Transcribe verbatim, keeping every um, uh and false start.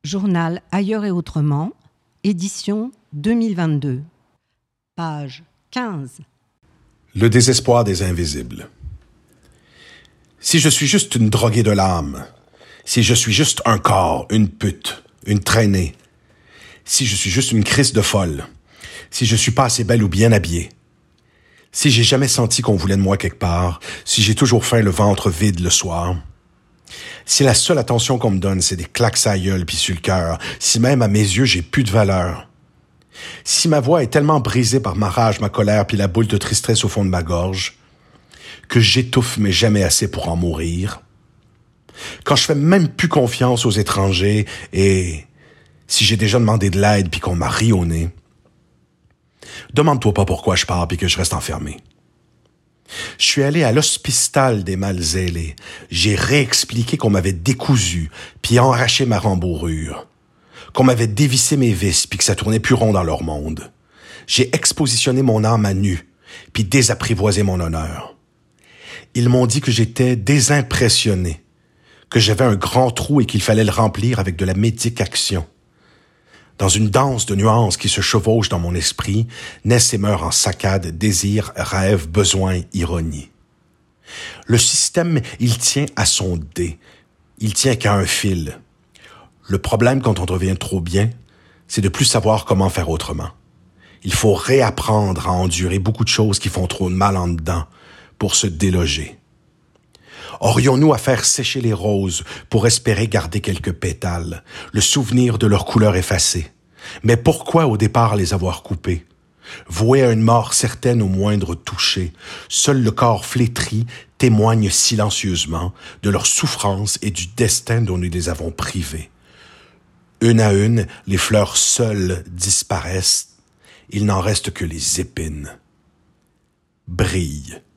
Journal Ailleurs et Autrement, édition deux mille vingt-deux. Page quinze. Le désespoir des invisibles. Si je suis juste une droguée de l'âme, si je suis juste un corps, une pute, une traînée, si je suis juste une crisse de folle, si je suis pas assez belle ou bien habillée, si j'ai jamais senti qu'on voulait de moi quelque part, si j'ai toujours faim le ventre vide le soir, si la seule attention qu'on me donne, c'est des claques à la gueule pis sur le cœur, si même à mes yeux, j'ai plus de valeur, si ma voix est tellement brisée par ma rage, ma colère puis la boule de tristesse au fond de ma gorge, que j'étouffe mais jamais assez pour en mourir, quand je fais même plus confiance aux étrangers et si j'ai déjà demandé de l'aide puis qu'on m'a ri au nez, demande-toi pas pourquoi je pars puis que je reste enfermé. Je suis allé à l'hospital des mal zélés. J'ai réexpliqué qu'on m'avait décousu puis enraché ma rembourrure, qu'on m'avait dévissé mes vis puis que ça tournait plus rond dans leur monde. J'ai expositionné mon âme à nu puis désapprivoisé mon honneur. Ils m'ont dit que j'étais désimpressionné, que j'avais un grand trou et qu'il fallait le remplir avec de la médication. Dans une danse de nuances qui se chevauche dans mon esprit, naissent et meurent en saccades, désirs, rêves, besoins, ironie. Le système, il tient à son dé. Il tient qu'à un fil. Le problème quand on devient trop bien, c'est de plus savoir comment faire autrement. Il faut réapprendre à endurer beaucoup de choses qui font trop de mal en dedans pour se déloger. Aurions-nous à faire sécher les roses pour espérer garder quelques pétales, le souvenir de leur couleur effacée? Mais pourquoi au départ les avoir coupés? Voués à une mort certaine au moindre toucher, seul le corps flétri témoigne silencieusement de leur souffrance et du destin dont nous les avons privés. Une à une, les fleurs seules disparaissent, il n'en reste que les épines. Brille.